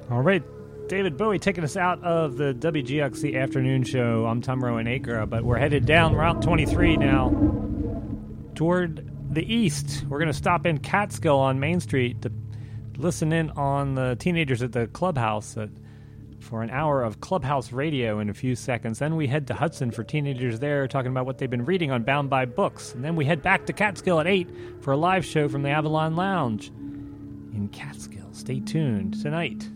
All right, David Bowie taking us out of the WGXC afternoon show. I'm Tom Rowan Acre, but we're headed down Route 23 now toward the east. We're going to stop in Catskill on Main Street to listen in on the teenagers at the clubhouse for an hour of Clubhouse Radio in a few seconds. Then we head to Hudson for teenagers there talking about what they've been reading on Bound by Books. And then we head back to Catskill at 8 for a live show from the Avalon Lounge in Catskill. Stay tuned tonight.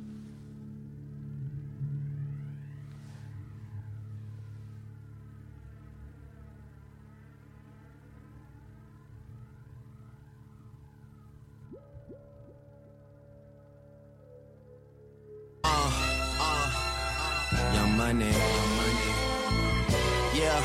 Money. Yeah.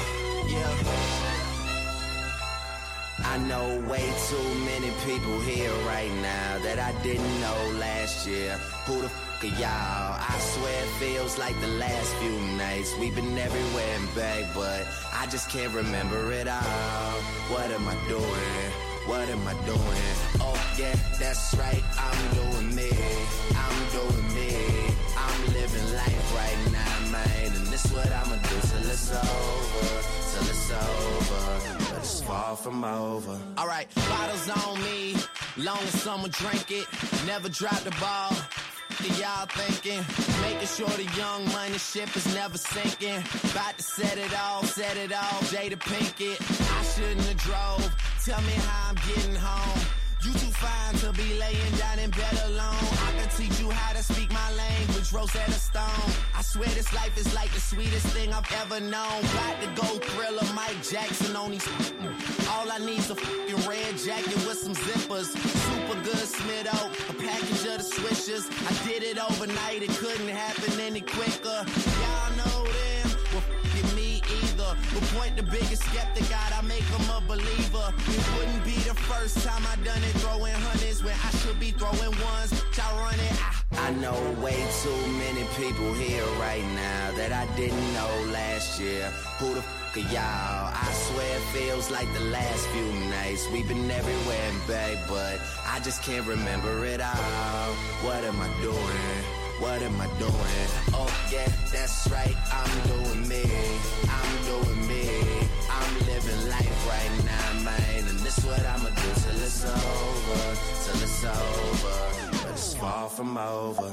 I know way too many people here right now that I didn't know last year. Who the fuck are y'all? I swear it feels like the last few nights. We've been everywhere and back, but I just can't remember it all. What am I doing? What am I doing? Oh yeah, that's right, I'm doing me. I'm doing me. I'm living life right now, man. And this what I'ma do till it's over. Till it's over. But it's far from over. Alright, bottles on me. Long as someone drink it. Never drop the ball. Y'all thinking, making sure the young money ship is never sinking. About to set it off, Jada Pinkett. I shouldn't have drove. Tell me how I'm getting home. You too fine to be laying down in bed alone. I can teach you how to speak my language, Rosetta Stone. I swear this life is like the sweetest thing I've ever known. Got to go Thriller, Mike Jackson on these. All I need's a fucking red jacket with some zippers. Super good Smitto, a package of the Swishers. I did it overnight, it couldn't happen any quicker. Y'all know them, well fucking me either. But point the biggest skeptic out, I make him a believer. It wouldn't be the first time I done it, throwing hundreds when I should be throwing ones. Y'all run it. I know way too many people here right now that I didn't know last year. Who the fuck are y'all? I swear it feels like the last few nights. We've been everywhere and back, but I just can't remember it all. What am I doing? What am I doing? Oh yeah, that's right, I'm doing me. I'm doing me. I'm living life right now, man. And this what I'ma do till it's over. Till it's over. But it's far from over.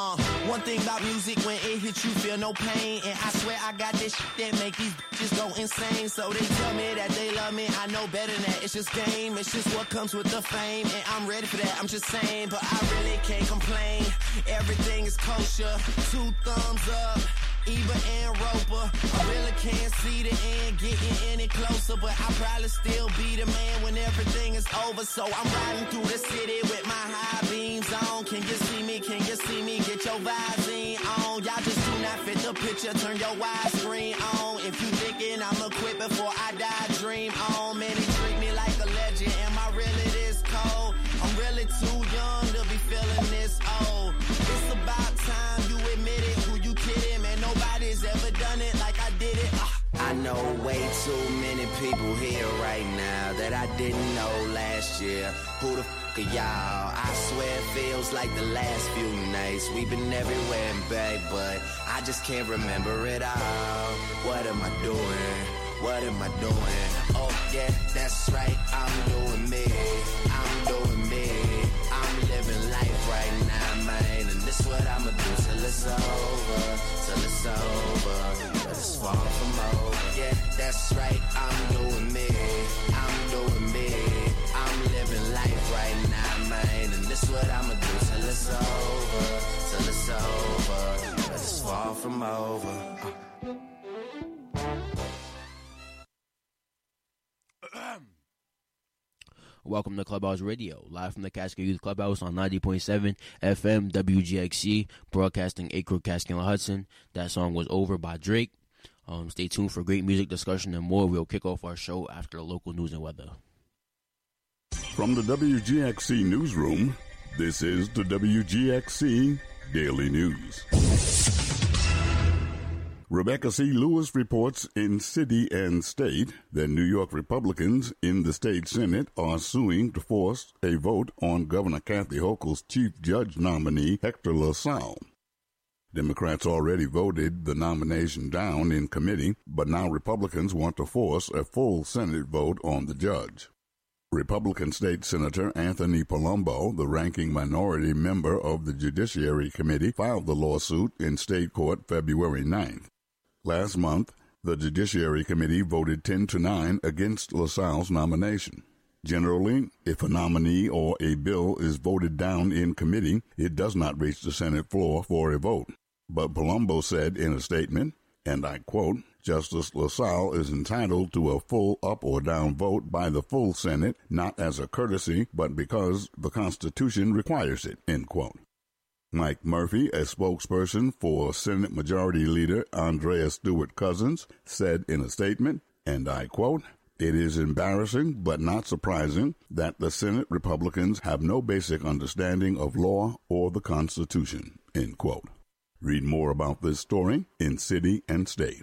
One thing about music, when it hits you feel no pain. And I swear I got this shit that make these bitches go insane. So they tell me that they love me, I know better than that. It's just game, it's just what comes with the fame. And I'm ready for that, I'm just saying. But I really can't complain. Everything is kosher, 2 thumbs up. Eva and Roper, I really can't see the end getting any closer, but I'll probably still be the man when everything is over. So I'm riding through the city with my high beams on. Can you see me? Can you see me? Get your Visine on. Y'all just do not fit the picture. Turn your widescreen on. If you thinking I'ma quit before I die, dream on. Man, they treat me like a legend. Am I really this cold? I'm really too young to be feeling this old. It's about time you admit it. Who you kidding, man? Nobody's ever done it like I did it. I know way too many people here right now that I didn't know last year. Who the fuck are y'all? I swear it feels like the last few nights. We've been everywhere and back, but I just can't remember it all. What am I doing? What am I doing? Oh yeah, that's right, I'm doing me. I'm doing me. I'm living life right now, man. And this what I'ma do till it's over. Till it's over. But it's far from over. Yeah, that's right, I'm doing me. I'm doing me. I'm living life right now, man. And this what I'ma do till it's over. Till it's over. But it's far from over. Welcome to Clubhouse Radio, live from the Catskill Youth Clubhouse on 90.7 FM WGXC, broadcasting Acre, Catskill, and Hudson. That song was Over by Drake. Stay tuned for great music discussion and more. We'll kick off our show after the local news and weather. From the WGXC newsroom, this is the WGXC Daily News. Rebecca C. Lewis reports in City and State that New York Republicans in the state Senate are suing to force a vote on Governor Kathy Hochul's chief judge nominee, Hector LaSalle. Democrats already voted the nomination down in committee, but now Republicans want to force a full Senate vote on the judge. Republican State Senator Anthony Palumbo, the ranking minority member of the Judiciary Committee, filed the lawsuit in state court February 9th. Last month, the Judiciary Committee voted 10-9 against LaSalle's nomination. Generally, if a nominee or a bill is voted down in committee, it does not reach the Senate floor for a vote. But Palumbo said in a statement, and I quote, "Justice LaSalle is entitled to a full up or down vote by the full Senate, not as a courtesy, but because the Constitution requires it," end quote. Mike Murphy, a spokesperson for Senate Majority Leader Andrea Stewart Cousins, said in a statement, and I quote, "It is embarrassing but not surprising that the Senate Republicans have no basic understanding of law or the Constitution," end quote. Read more about this story in City and State.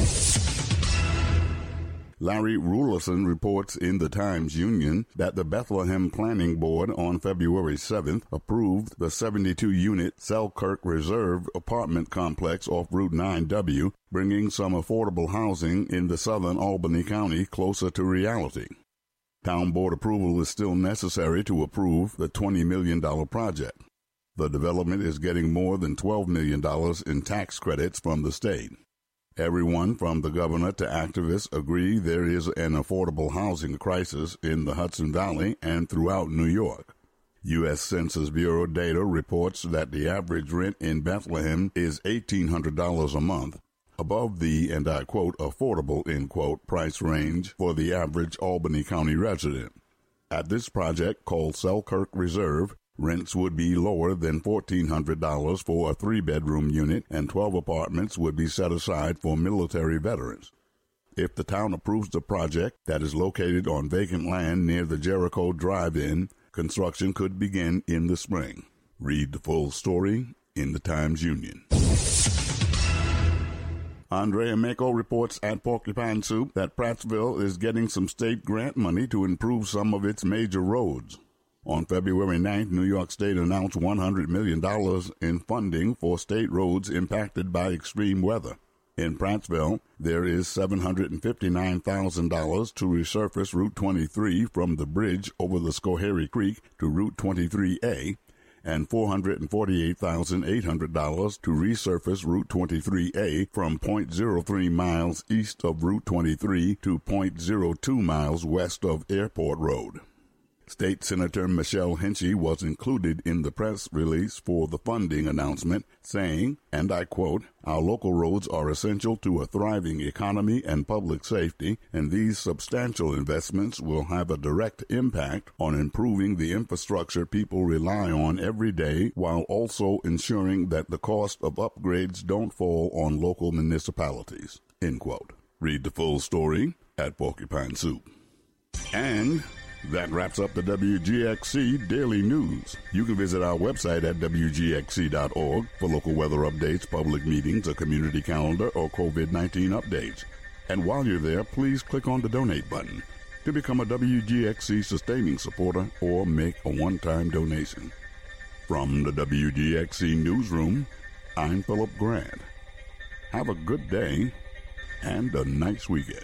Larry Rulerson reports in the Times-Union that the Bethlehem Planning Board on February 7th approved the 72-unit Selkirk Reserve apartment complex off Route 9W, bringing some affordable housing in the southern Albany County closer to reality. Town board approval is still necessary to approve the $20 million project. The development is getting more than $12 million in tax credits from the state. Everyone from the governor to activists agree there is an affordable housing crisis in the Hudson Valley and throughout New York. U.S. Census Bureau data reports that the average rent in Bethlehem is $1,800 a month, above the, and I quote, affordable, end quote, price range for the average Albany County resident. At this project, called Selkirk Reserve, rents would be lower than $1,400 for a 3-bedroom unit, and 12 apartments would be set aside for military veterans. If the town approves the project that is located on vacant land near the Jericho Drive-In, construction could begin in the spring. Read the full story in the Times-Union. Andrea Mako reports at Porcupine Soup that Prattsville is getting some state grant money to improve some of its major roads. On February 9th, New York State announced $100 million in funding for state roads impacted by extreme weather. In Prattsville, there is $759,000 to resurface Route 23 from the bridge over the Schoharie Creek to Route 23A, and $448,800 to resurface Route 23A from 0.03 miles east of Route 23 to 0.02 miles west of Airport Road. State Senator Michelle Hinchy was included in the press release for the funding announcement, saying, and I quote, "Our local roads are essential to a thriving economy and public safety, and these substantial investments will have a direct impact on improving the infrastructure people rely on every day, while also ensuring that the cost of upgrades don't fall on local municipalities," end quote. Read the full story at Porcupine Soup. And that wraps up the WGXC Daily News. You can visit our website at WGXC.org for local weather updates, public meetings, a community calendar, or COVID-19 updates. And while you're there, please click on the donate button to become a WGXC sustaining supporter or make a one-time donation. From the WGXC Newsroom, I'm Philip Grant. Have a good day and a nice weekend.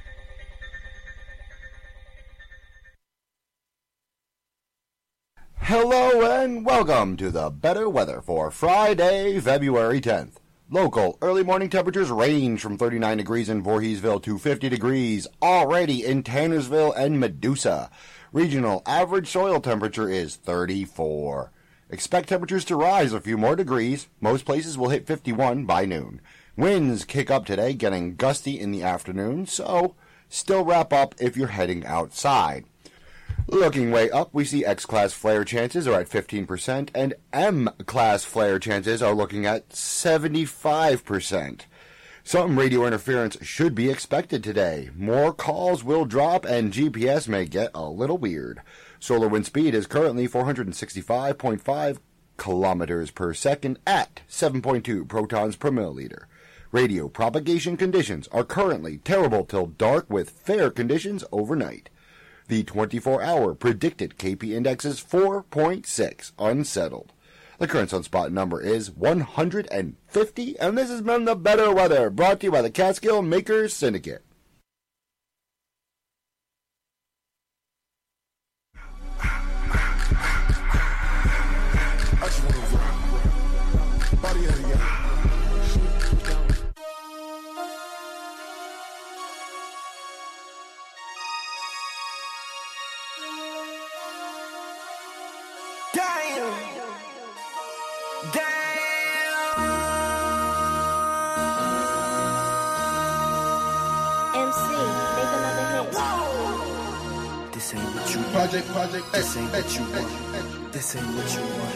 Hello and welcome to the better weather for Friday, February 10th. Local early morning temperatures range from 39 degrees in Voorheesville to 50 degrees already in Tannersville and Medusa. Regional average soil temperature is 34. Expect temperatures to rise a few more degrees. Most places will hit 51 by noon. Winds kick up today, getting gusty in the afternoon, so still wrap up if you're heading outside. Looking way up, we see X-class flare chances are at 15%, and M-class flare chances are looking at 75%. Some radio interference should be expected today. More calls will drop, and GPS may get a little weird. Solar wind speed is currently 465.5 kilometers per second at 7.2 protons per milliliter. Radio propagation conditions are currently terrible till dark with fair conditions overnight. The 24-hour predicted KP index is 4.6, unsettled. The current sunspot number is 150, and this has been the Better Weather, brought to you by the Catskill Makers Syndicate. Project, this ain't what you want. This ain't what you want.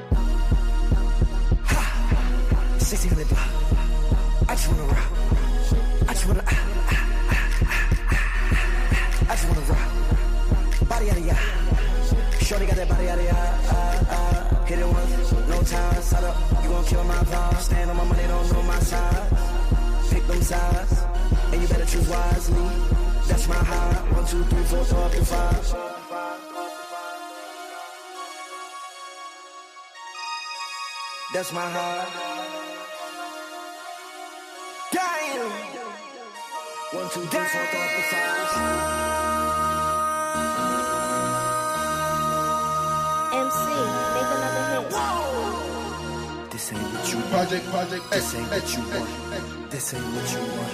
Ha! 1600 block. I just wanna rock. I just wanna I just wanna rock. Body out of ya. Shorty got that body out of ya. Hit it once, no time. Side up, you gon' kill my vibe. Stand on my money, don't know my size. Pick them sides, and you better choose wisely. That's my high. 1, 2, 3, 4, throw up to 5. That's my heart. Damn. 1, 2, 3, 4, throw up the 5. MC, make another hit. This ain't what you want. Project, this ain't what you want. This ain't what you want.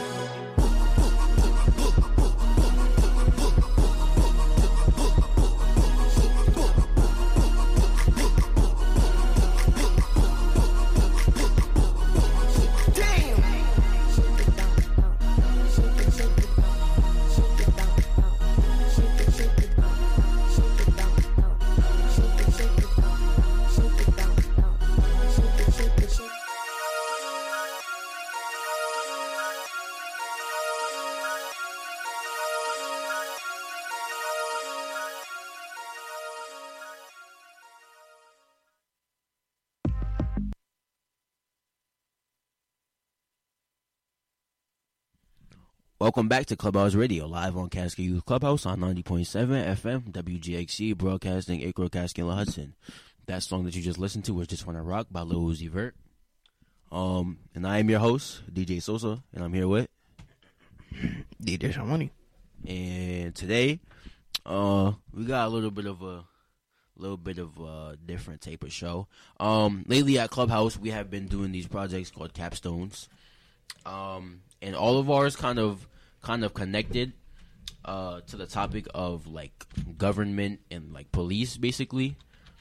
Welcome back to Clubhouse Radio, live on Catskill Youth Clubhouse on 90.7 FM, WGXC, broadcasting Acro, Catskill, and Hudson. That song that you just listened to was Just Wanna Rock by Lil Uzi Vert. And I am your host, DJ Sosa, and I'm here with DJ Shamani. And today, we got a little bit of a different type of show. Lately at Clubhouse, we have been doing these projects called Capstones. And all of ours kind of connected to the topic of like government and like police, basically.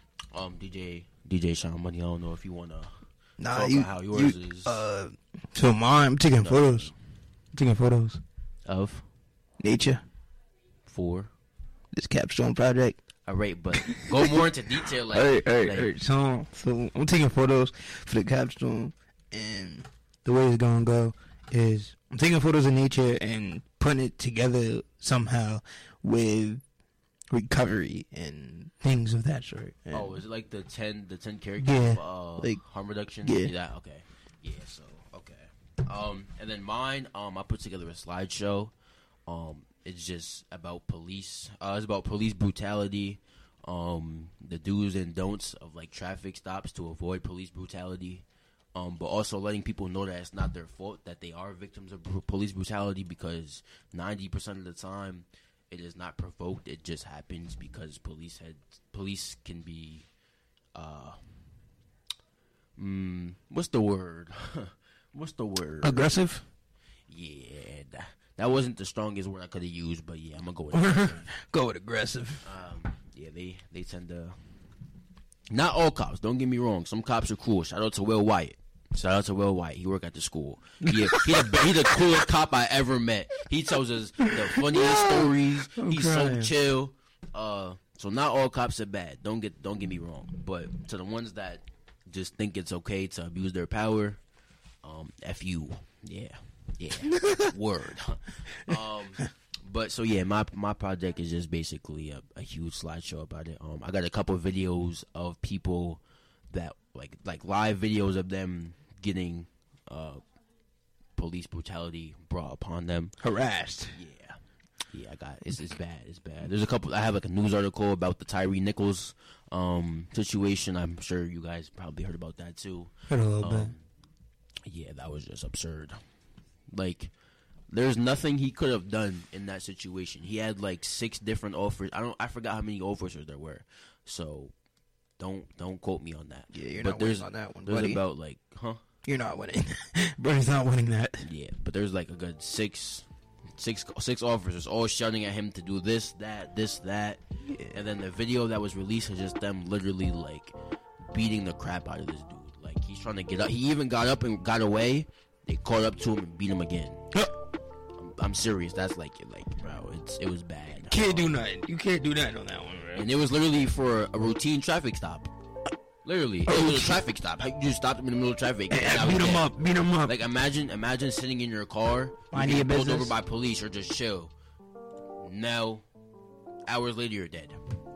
DJ Sean Money, I don't know if you wanna talk about how yours is. So mine, I'm taking photos. I'm taking photos Of nature. For This capstone project. all right, but go more into detail. Like, Hey. So I'm taking photos for the capstone, and the way it's gonna go is I'm taking photos of nature and putting it together somehow with recovery and things of that sort. And is it like the 10 characters of like, harm reduction? yeah. Okay. Yeah, so okay. And then mine, I put together a slideshow. It's just about police. It's about police brutality. The do's and don'ts of like traffic stops to avoid police brutality. But also letting people know that it's not their fault, that they are victims of police brutality, because 90% of the time it is not provoked. It just happens because police can be, what's the word? aggressive? Yeah, that wasn't the strongest word I could have used, but yeah, I'm gonna go with aggressive. Go with aggressive. Yeah, they tend to. Not all cops, don't get me wrong. Some cops are cool. Shout out to Will Wyatt. He work at the school. He's the coolest cop I ever met. He tells us the funniest stories. He's so chill. So not all cops are bad. Don't get me wrong. But to the ones that just think it's okay to abuse their power, F you. Yeah. Word. But so yeah, my project is just basically a huge slideshow about it. I got a couple of videos of people that like live videos of them getting police brutality brought upon them. Harassed. Yeah, I got it. It's bad. It's bad. There's a couple. I have like a news article about the Tyree Nichols situation. I'm sure you guys probably heard about that too. Heard a little bit. Yeah, that was just absurd. Like, there's nothing he could have done in that situation. He had like 6 different offers. I forgot how many officers there were. So don't quote me on that. Yeah, you're but not winning on that one, There's buddy. about like, You're not winning. Brody's not winning that. Yeah, but there's like a good six officers all shouting at him to do this, that, Yeah. and then the video that was released is just them literally like beating the crap out of this dude. Like, he's trying to get up. He even got up and got away. They caught up to him and beat him again. I'm serious. That's like, bro, it was bad. Can't do nothing. You can't do nothing on that one, bro. And it was literally for a routine traffic stop. Literally, it was a traffic stop. You just stopped him in the middle of traffic. Beat him up. Like, imagine sitting in your car, Minding your pulled business. over by police, or just chill. Now, hours later, you're dead.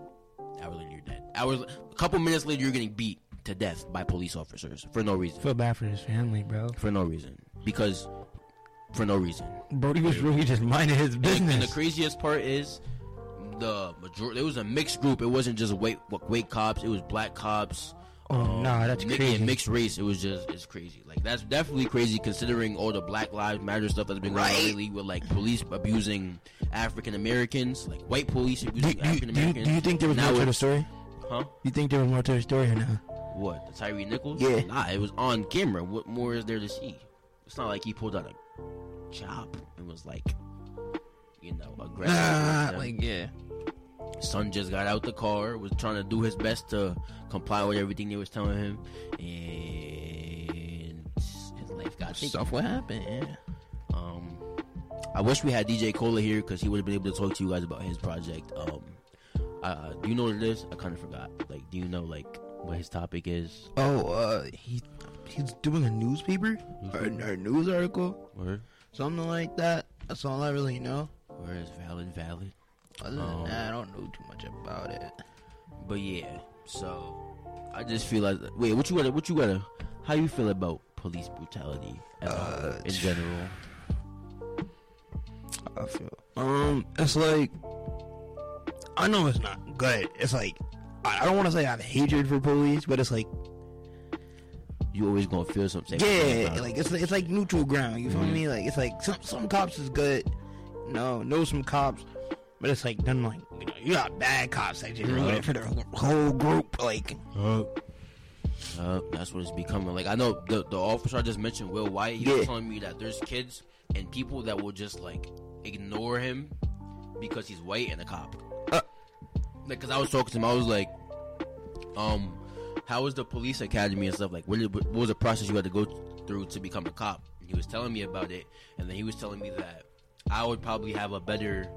A couple minutes later, you're getting beat to death by police officers for no reason. Feel bad for his family, bro. For no reason. Because, for no reason. Brody was really just minding his business. And the craziest part is, the majority. It was a mixed group. It wasn't just white cops. It was black cops. Oh, nah, that's crazy. Mixed race. It's crazy. Like, that's definitely crazy considering all the Black Lives Matter stuff that's been going on lately with like police abusing African Americans, like white police abusing African Americans. Do you think there was more to the story? Huh? You think there was more to the story or not? What, the Tyree Nichols? Yeah. Nah, it was on camera. What more is there to see? It's not like he pulled out a chop and was like, aggressive. Yeah. Son just got out the car, was trying to do his best to comply with everything they was telling him, and his life got taken. Stuff what happened, yeah. I wish we had DJ Cola here because he would have been able to talk to you guys about his project. Do you know what it is? I kind of forgot. Like, do you know like what his topic is? He's doing a newspaper or a news article, Word? Something like that. That's all I really know. Where is valid? Other than that, I don't know too much about it. But yeah, so I just feel like, wait, what you gotta? How you feel about police brutality in general? I feel it's like, I know it's not good. It's like, I don't want to say I have hatred for police, but it's like, you always gonna feel something. Yeah, like it's like neutral ground. You feel me? Like, it's like some cops is good. Know some cops. But it's like, then like, you got bad cops that just ruin it for the whole group. Like, that's what it's becoming. Like, I know the officer I just mentioned, Will White, he was telling me that there's kids and people that will just like ignore him because he's white and a cop. Like, cause I was talking to him, I was like, how was the police academy and stuff? Like, what was the process you had to go through to become a cop? And he was telling me about it, and then he was telling me that I would probably have a better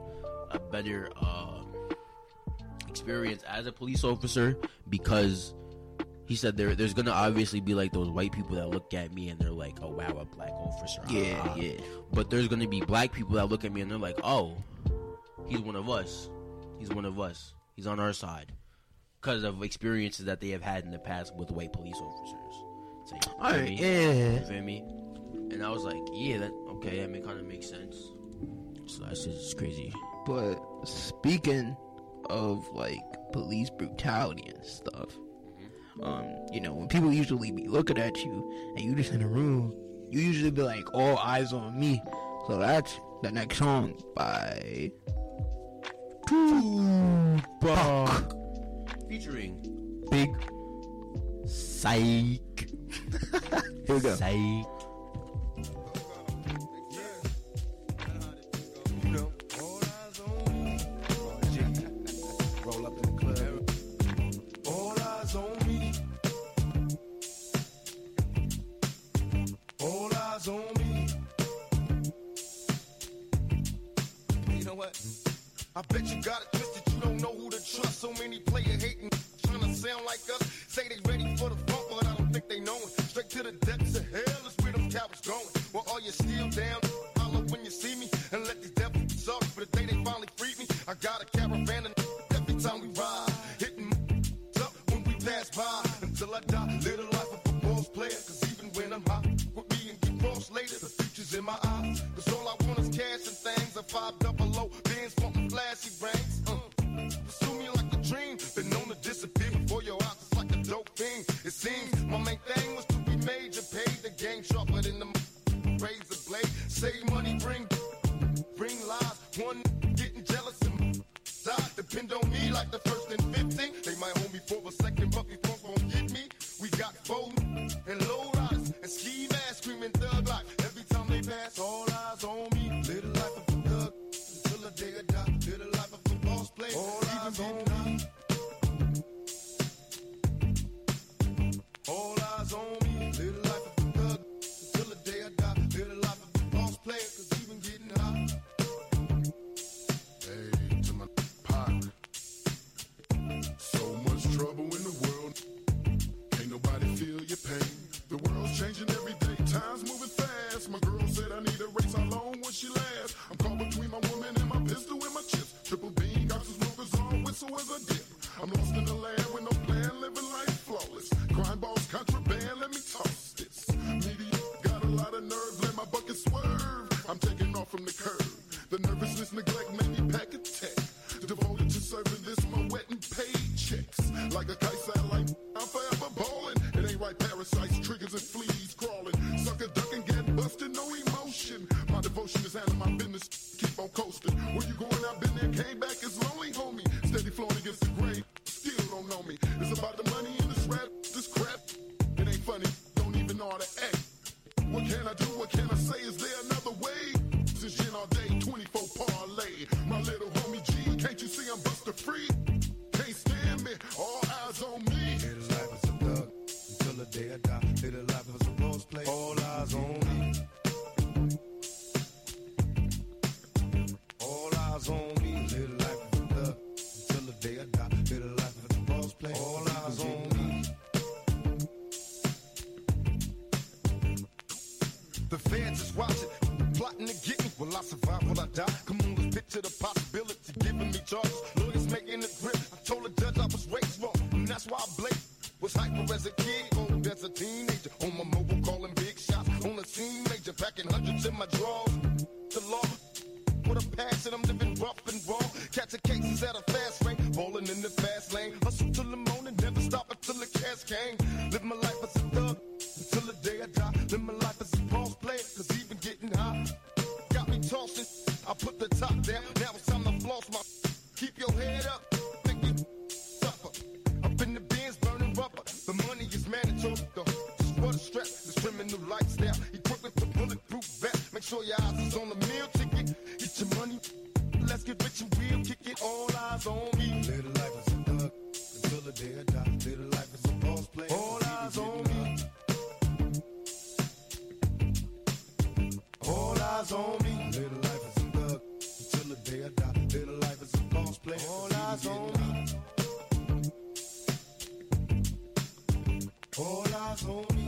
experience as a police officer, because he said there's gonna obviously be like those white people that look at me and they're like, oh wow, a black officer. Yeah. But there's gonna be black people that look at me and they're like, oh, he's one of us. He's on our side, because of experiences that they have had in the past with white police officers. So, you feel me? And I was like, yeah, that kind of makes sense. So that's just crazy. But speaking of like police brutality and stuff, when people usually be looking at you and you just in a room, you usually be like, all eyes on me. So that's the next song by Tupac featuring Big Psych. Here we go. Psych. I bet you got it twisted, you don't know who to trust. So many player hating, trying to sound like us. Say they ready for the funk, but I don't think they know it. Straight to the depths of hell is where them cowards going. Well, are you still down? Holler when you see me, and let these devils suck. But the day they finally free me, I got a caravan, and every time we ride, hitting up when we pass by. Until I die, live the life of a boss player. Cause even when I'm hot, with me and get lost later, the future's 500, Benz wanting flashy rings. Pursue me like a dream, been known to disappear before your eyes. It's like a dope thing. It seems my main thing was to be major, paid the game sharper than the razor blade. Save money, bring lies. One getting jealous and side depend on me like the first and 15. They might hold me for a second, but before won't get me. We got foes and low riders and ski masks screaming thug life. Every time they pass, all eyes on me. Little life of a thug until the day I die. Little life of a boss player, all eyes on me. All eyes on me. Little life of a thug until the day I die. Little life of a boss player, cause even getting high. Hey, to my pot. So much trouble in the world. Ain't nobody feel your pain. The world's changing every day. Time's moving fast. My girl said I need a race. How long will she last? I'm caught between my woman and my pistol and my chips. Triple beam, got some smokers on, whistle as a dip. I'm lost in the land with no plan, living life flawless. Crime balls, contraband, let me toss this. Media got a lot of nerve, let my bucket swerve. I'm taking off from the curb. The nervousness, neglect made me pack a tech. Devoted to serving this, my wet and paid checks. Like a kite satellite, I'm forever ballin'. It ain't right, parasites, triggers and fleas crawling. Sucker ducking, get busted, no emotion. My devotion is handling my business, keep on coasting. Where you going, I've been there, came back, it's lonely, homie. Steady flowing against the grave, still don't know me. It's about the money in this rap, this crap. It ain't funny, don't even know how to act. What can I do, what can I say, is there another way? Since gin all day, 24 parlay. My little homie G, can't you see I'm buster free? Can't stand me, all eyes on me. Little life is a thug, until the day I die. Little life is a rose play, all eyes on me. All eyes on me. Little life is a thug, until the day I die. Little life is a rose play, all eyes on me. The fans is watching, plotting to get me. Will I survive? Will I die? Come on, let's picture the possibility. Giving me charges, lawyers making a grip. I told the judge I was raised wrong, and that's why I blame. Was hyper as a kid, old as a teenager. On my mobile, calling big shots. On the scene, major, packing hundreds in my drawers. The law, with a passion, I'm living rough and raw. Catching cases at a fast rate, falling in the fast lane. Hustle till the morning, never stop until the cash came. Live my life as a thug, until the day I die. Live my life as a boss player, cause even getting high got me tossing. I put the top down, now it's time to floss my. Keep your head up, make it suffer. Up in the bins, burning rubber. The money is mandatory, though. Just for the strap, this criminal lifestyle. Equipped with the bulletproof vest. Make sure your eyes is on the meal ticket. Get your money, let's get rich and real. Kick it, all eyes on me. Little life is a thug, until the day I die. Little life is a boss play. All eyes on me. All eyes on me. Little life is a thug, until the day I die. Little life is a boss play. All eyes on me. All eyes on me.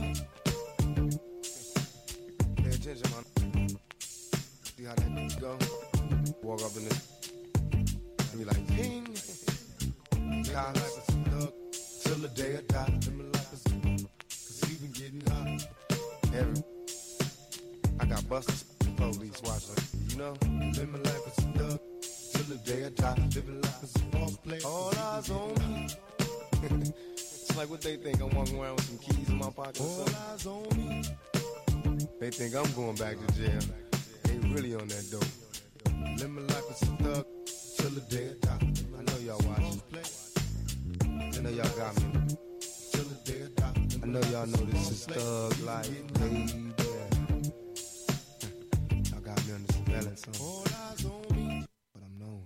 Pay attention, man. See how that go? Walk up in this. Be like, ping. God, life is a thug, till the day I die. Living life is a cause even getting high. I got busters, police watching, you know? Living life is a thug, till the day I die. Living life is a false play. All eyes on me. It's like what they think, I'm walking around with some keys in my pocket. All eyes on me. They think I'm going back to jail. They really on that dope. Living life is a thug, till the day I die. I know y'all watching. I know y'all got me. Till the day I die. I know y'all know this is thug life, baby. Got me on the surveillance, all eyes on me, but I'm knowing.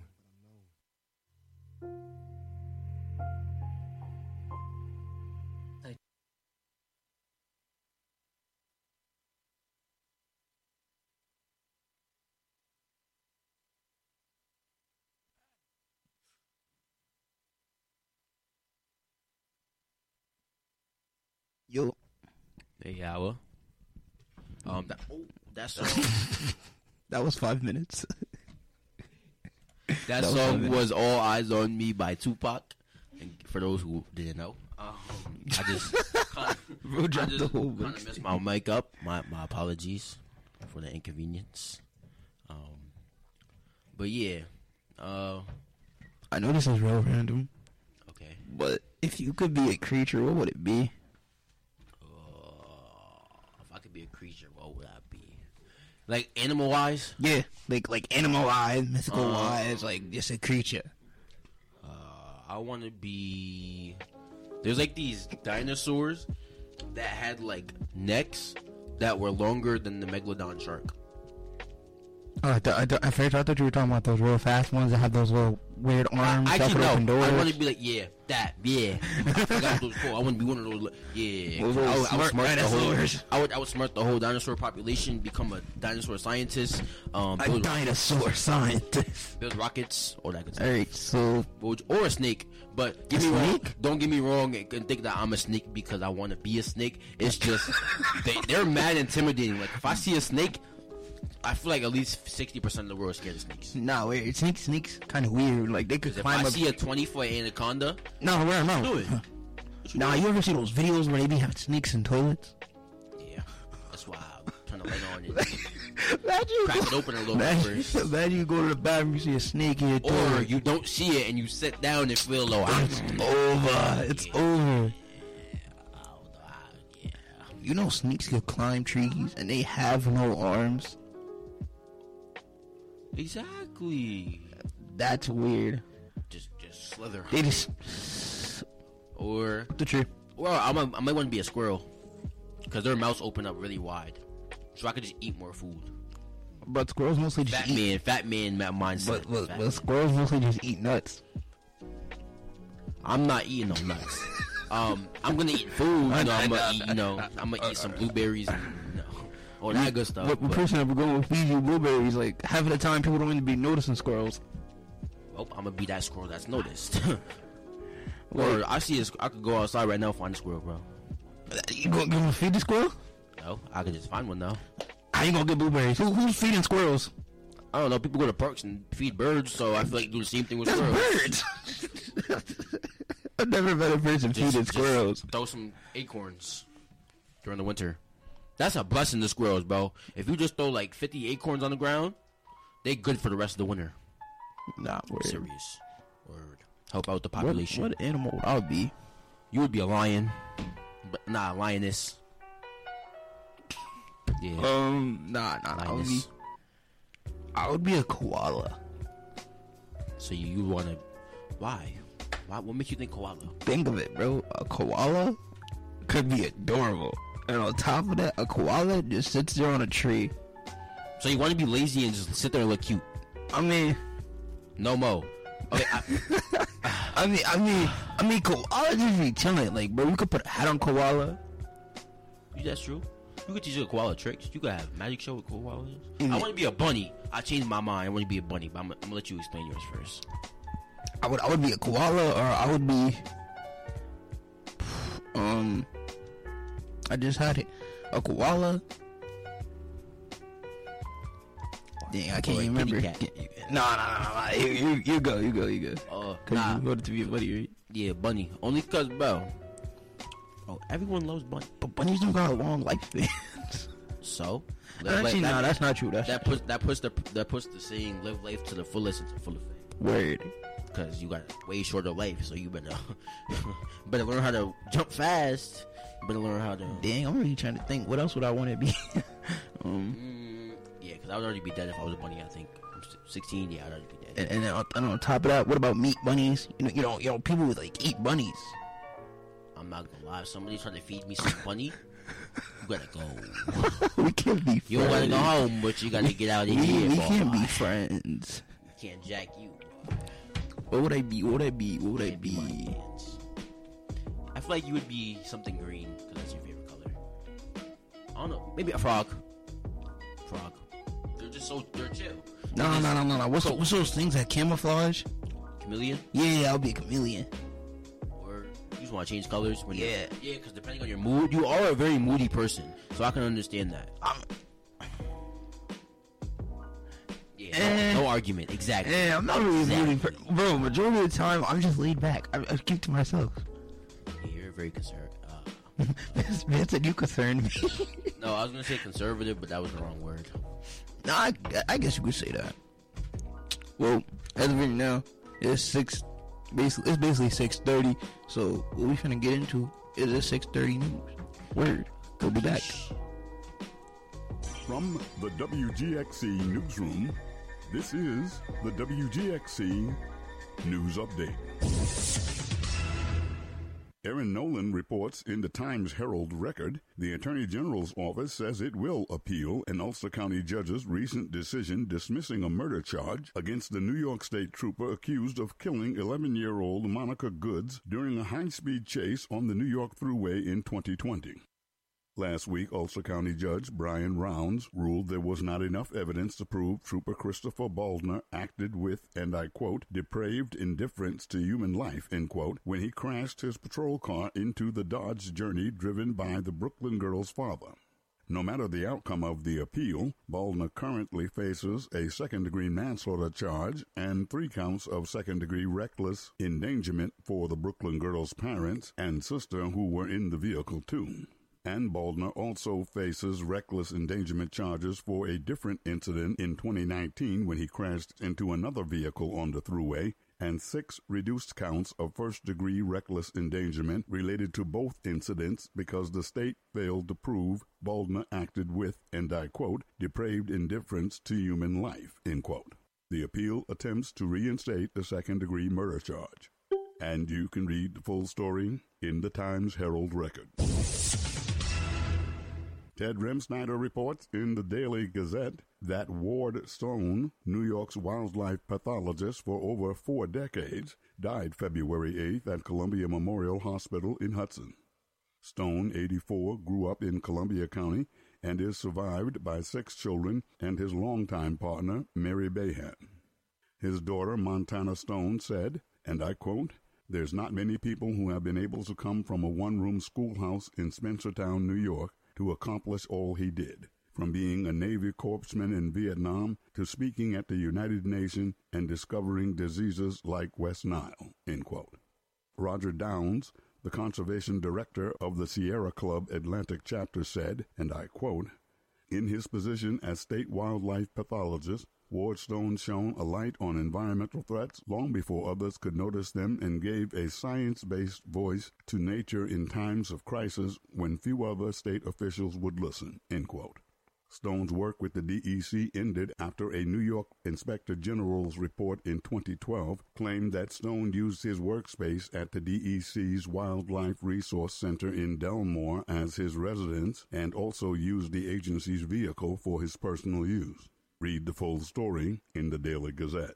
Yo. Hey, Hour. That song. That was 5 minutes. That song was All Eyes on Me by Tupac. And for those who didn't know, I just kind of messed my mic up. My apologies for the inconvenience. But yeah, I know this is real random. Okay. But if you could be a creature, what would it be? If I could be a creature, what would I be? Like animal wise? Yeah, like animal wise, mythical wise, like just a creature. I want to be. There's like these dinosaurs that had like necks that were longer than the megalodon shark. Oh, at first I thought you were talking about those real fast ones that have those little weird arms that could open doors. I want to be like, yeah. I forgot what those called. I want to be one of those. Yeah, I would smart the whole dinosaur population, become a dinosaur scientist. A dinosaur scientist. Build rockets, all that good stuff. Alright, so or a snake. But don't get me wrong and think that I'm a snake because I want to be a snake. It's just they're mad intimidating. Like if I see a snake, I feel like at least 60% of the world is scared of snakes. No, wait, snakes kind of weird. Like they could climb up. If I see a 20-foot anaconda, no. Do it. Nah, you ever see those videos where they be having snakes in toilets? Yeah, that's why I turn the light on and crack it open a little bit first. Imagine you go to the bathroom, you see a snake in your toilet. Or you don't see it and you sit down and feel low. It's over. Yeah. You know snakes can climb trees and they have no arms. Exactly. That's weird. Just slither. They just or the tree. Well, I might want to be a squirrel because their mouths open up really wide, so I could just eat more food. But squirrels mostly just eat. Fat man mindset. But squirrels mostly just eat nuts. I'm not eating no nuts. I'm gonna eat food. I'm gonna eat some blueberries. All that good stuff. What person ever going to feed you blueberries? Like half of the time, people don't even be noticing squirrels. Well, I'm gonna be that squirrel that's noticed. Or I could go outside right now and find a squirrel, bro. You gonna feed the squirrel? No, I could just find one though. How you gonna get blueberries? Who's feeding squirrels? I don't know. People go to parks and feed birds, so I feel like do the same thing with squirrels. Birds. I've never met a person feeding squirrels. Throw some acorns during the winter. That's a blessing to squirrels, bro. If you just throw like 50 acorns on the ground, they good for the rest of the winter. Nah, word. Serious. Word. Help out the population. What animal would I be? You would be a lion. But a lioness. Yeah. Nah. I would be a koala. So you want to... Why? What makes you think koala? Think of it, bro. A koala could be adorable. And on top of that, a koala just sits there on a tree. So you want to be lazy and just sit there and look cute? I mean... No mo. Okay, I mean, koala just be chilling. Like, bro, you could put a hat on koala. Yeah, that's true. You could teach a koala tricks. You could have a magic show with koalas. Mm-hmm. I want to be a bunny. I changed my mind. I want to be a bunny, but I'm gonna let you explain yours first. I would be a koala, or I would be... I just had it. A koala. Dang, I can't even remember. Nah. You go. Cause you wanted to be a bunny, right? Yeah, bunny. Only cause, bro. Oh, everyone loves bunny. But bunnies don't got a long lifespan. So? Actually, no, that's not true. That puts the saying "live life to the fullest" into full effect. Word. Because you got a way shorter life, so you better learn how to jump fast. Better learn how to. Dang, I'm really trying to think. What else would I want to be? Yeah, because I would already be dead if I was a bunny. I think I'm 16. Yeah, I'd already be dead. And then on top of that, what about meat bunnies? You know, people would like eat bunnies. I'm not gonna lie. If somebody's trying to feed me some bunny, you gotta go. We can't be friends. You don't gotta go home, but you gotta get out of here. We can't be friends. Can't jack you. What would I be? I feel like you would be something green because that's your favorite color. I don't know. Maybe a frog. They're chill. No. What's those things that camouflage? Chameleon? Yeah, I'll be a chameleon. Or you just want to change colors? Yeah, because depending on your mood, you are a very moody person, so I can understand that. No argument. Exactly. Yeah, I'm not really a moody person. Bro, majority of the time, I'm just laid back. I keep to myself. Yeah, you're very concerned. Man said you concerned me. No, I was going to say conservative, but that was the wrong word. No, I guess you could say that. Well, as of right now, it's basically 6:30. So what we finna get into is a 6:30 news. Word. We'll be back. From the WGXC newsroom, this is the WGXC News Update. Aaron Nolan reports in the Times-Herald Record, the Attorney General's office says it will appeal an Ulster County judge's recent decision dismissing a murder charge against the New York State trooper accused of killing 11-year-old Monica Goods during a high-speed chase on the New York Thruway in 2020. Last week, Ulster County Judge Brian Rounds ruled there was not enough evidence to prove Trooper Christopher Baldner acted with, and I quote, depraved indifference to human life, end quote, when he crashed his patrol car into the Dodge Journey driven by the Brooklyn girl's father. No matter the outcome of the appeal, Baldner currently faces a second-degree manslaughter charge and 3 counts of second-degree reckless endangerment for the Brooklyn girl's parents and sister who were in the vehicle too. And Baldner also faces reckless endangerment charges for a different incident in 2019 when he crashed into another vehicle on the Thruway, and 6 reduced counts of first-degree reckless endangerment related to both incidents because the state failed to prove Baldner acted with, and I quote, depraved indifference to human life, end quote. The appeal attempts to reinstate the second-degree murder charge. And you can read the full story in the Times-Herald Record. Ted Remsnyder reports in the Daily Gazette that Ward Stone, New York's wildlife pathologist for over 4 decades, died February 8th at Columbia Memorial Hospital in Hudson. Stone, 84, grew up in Columbia County and is survived by 6 children and his longtime partner, Mary Behan. His daughter, Montana Stone, said, and I quote, "There's not many people who have been able to come from a one-room schoolhouse in Spencertown, New York, to accomplish all he did, from being a Navy corpsman in Vietnam to speaking at the United Nations and discovering diseases like West Nile," end quote. Roger Downs, the conservation director of the Sierra Club Atlantic chapter, said, and I quote, "In his position as state wildlife pathologist, Ward Stone shone a light on environmental threats long before others could notice them and gave a science-based voice to nature in times of crisis when few other state officials would listen," end quote. Stone's work with the DEC ended after a New York Inspector General's report in 2012 claimed that Stone used his workspace at the DEC's Wildlife Resource Center in Delmore as his residence and also used the agency's vehicle for his personal use. Read the full story in the Daily Gazette.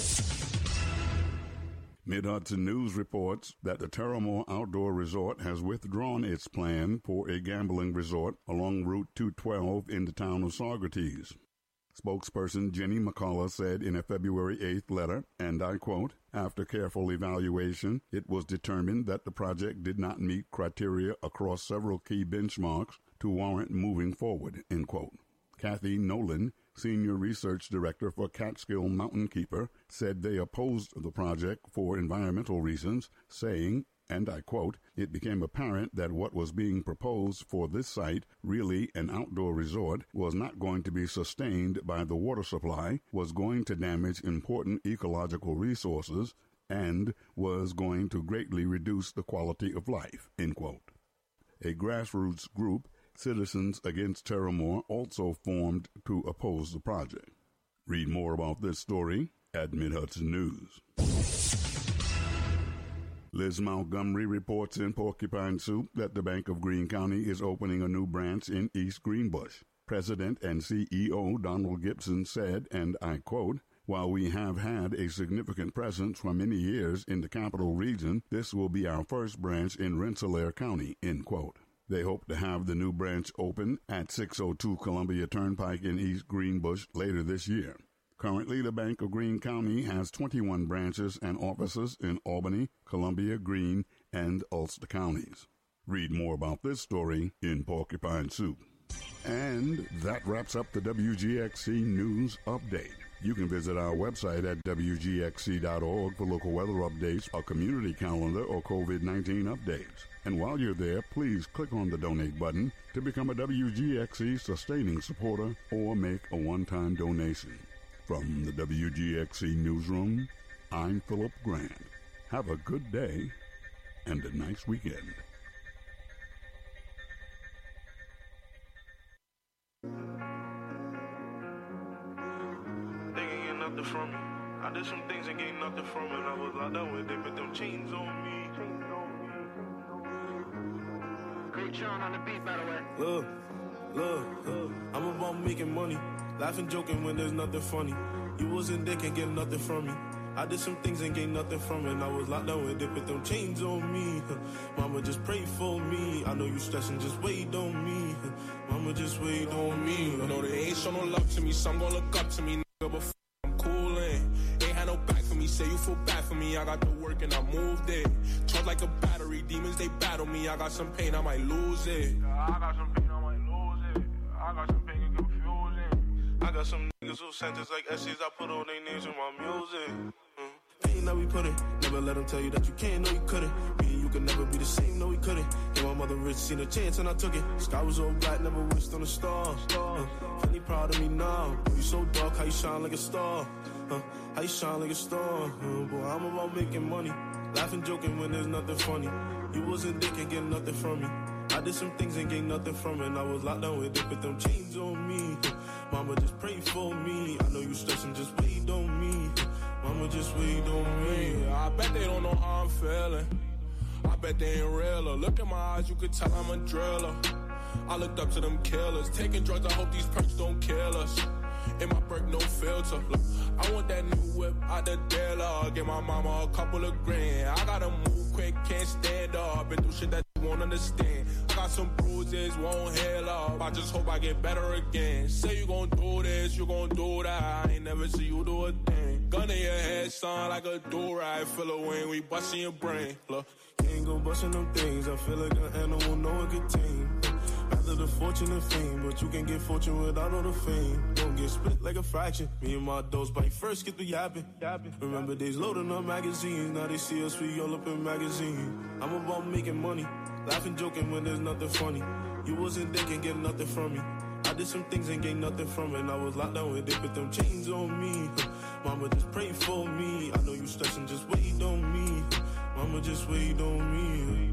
Mid-Hudson News reports that the Terramore Outdoor Resort has withdrawn its plan for a gambling resort along Route 212 in the town of Saugerties. Spokesperson Jenny McCullough said in a February 8th letter, and I quote, "After careful evaluation, it was determined that the project did not meet criteria across several key benchmarks to warrant moving forward," end quote. Kathy Nolan, Senior Research Director for Catskill Mountain Keeper, said they opposed the project for environmental reasons, saying, and I quote, "It became apparent that what was being proposed for this site, really an outdoor resort, was not going to be sustained by the water supply, was going to damage important ecological resources, and was going to greatly reduce the quality of life," end quote. A grassroots group, Citizens Against Terramore, also formed to oppose the project. Read more about this story at Mid-Hudson News. Liz Montgomery reports in Porcupine Soup that the Bank of Greene County is opening a new branch in East Greenbush. President and CEO Donald Gibson said, and I quote, "While we have had a significant presence for many years in the capital region, this will be our first branch in Rensselaer County," end quote. They hope to have the new branch open at 602 Columbia Turnpike in East Greenbush later this year. Currently, the Bank of Greene County has 21 branches and offices in Albany, Columbia, Greene, and Ulster counties. Read more about this story in Porcupine Soup. And that wraps up the WGXC News Update. You can visit our website at WGXC.org for local weather updates, a community calendar, or COVID-19 updates. And while you're there, please click on the donate button to become a WGXC sustaining supporter or make a one-time donation. From the WGXC Newsroom, I'm Philip Grant. Have a good day and a nice weekend. They ain't get nothing from me. I did some things and gained nothing from it. I was locked up with they put them chains on me. Great Sean on the beat, by the way. Look, I'm about making money. Laughing, joking when there's nothing funny. You wasn't there, can't get nothing from me. I did some things and gained nothing from it. And I was locked down with they put them chains on me. Mama, just pray for me. I know you stressing, just wait on me. Mama, just wait on me. No, they ain't show no love to me. Some gon' look up to me, nigga, but I'm coolin'. Ain't had no back for me. Say you feel bad for me. I got to work and I moved it. Charged like a battery. Demons, they battle me. I got some pain, I might lose it. I got some pain, I might lose it. I got some pain, and confusion. I got some niggas who sentence like essays. I put all their names in my music. Pain that we put it. Never let them tell you that you can't, no you couldn't. Me and you could never be the same, no we couldn't. Gave my mother rich, seen a chance and I took it. Sky was all black, never wished on a star. Finally proud of me now. You so dark, how you shine like a star. How you shine like a star. Boy, I'm about making money. Laughing, joking when there's nothing funny. You wasn't there, can't get nothing from me. I did some things and gained nothing from it. And I was locked down with they put them chains on me. Mama, just pray for me. I know you stressing, just wait on me. Mama, just wait on me. I bet they don't know how I'm feeling. I bet they ain't realer. Look in my eyes, you could tell I'm a driller. I looked up to them killers. Taking drugs, I hope these perks don't kill us. In my perk, no filter. Look, I want that new whip out the dealer. Give my mama a couple of grand. I gotta move quick, can't stand up. Been through shit that you won't understand. I got some bruises, won't heal up. I just hope I get better again. Say you gon' do this, you gon' do that. I ain't never see you do a thing. Gun in your head, son, like a do-rag. Fill a wing, we bustin' your brain. Look, you ain't gon' bustin' them things. I feel like an animal, no one can tame. Rather the fortune and fame, but you can get fortune without all the fame. Don't get split like a fraction. Me and my dogs bite first, get the yapping. Remember days loading up magazines. Now they see us, we all up in magazines. I'm about making money. Laughing, joking when there's nothing funny. You wasn't there, can't get nothing from me. I did some things and gained nothing from it. And I was locked down with they put them chains on me. Mama, just pray for me. I know you stressing, just wait on me. Mama, just wait on me.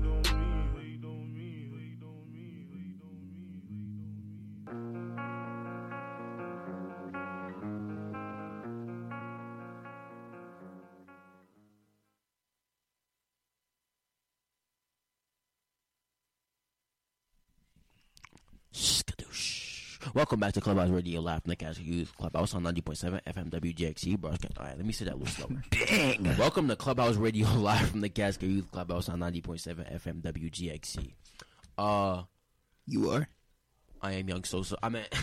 Welcome back to Clubhouse Radio, live from the Casca Youth Clubhouse on 90.7 FM WGXC broadcast. All right, let me say that a little slower. Dang! Welcome to Clubhouse Radio, live from the Casca Youth Clubhouse on 90.7 FM WGXC. You are? I am Young Sosa. I am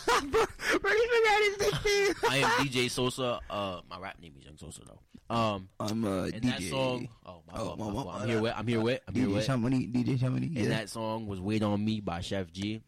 DJ Sosa. My rap name is Young Sosa though. I'm and DJ. That song. Oh my God. I'm here with. DJ Shamani. And that song was "Wait on Me" by Chef G.